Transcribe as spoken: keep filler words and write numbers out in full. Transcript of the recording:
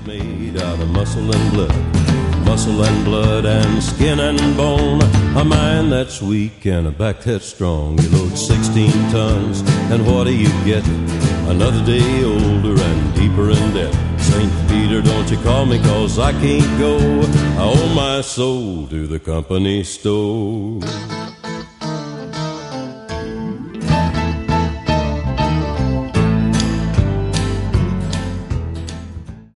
made out of muscle and blood, muscle and blood and skin and bone. A mind that's weak and a back that's strong. You load sixteen tons, and what do you get? Another day older and deeper in debt. Saint Peter, don't you call me, 'cause I can't go. I owe my soul to the company store.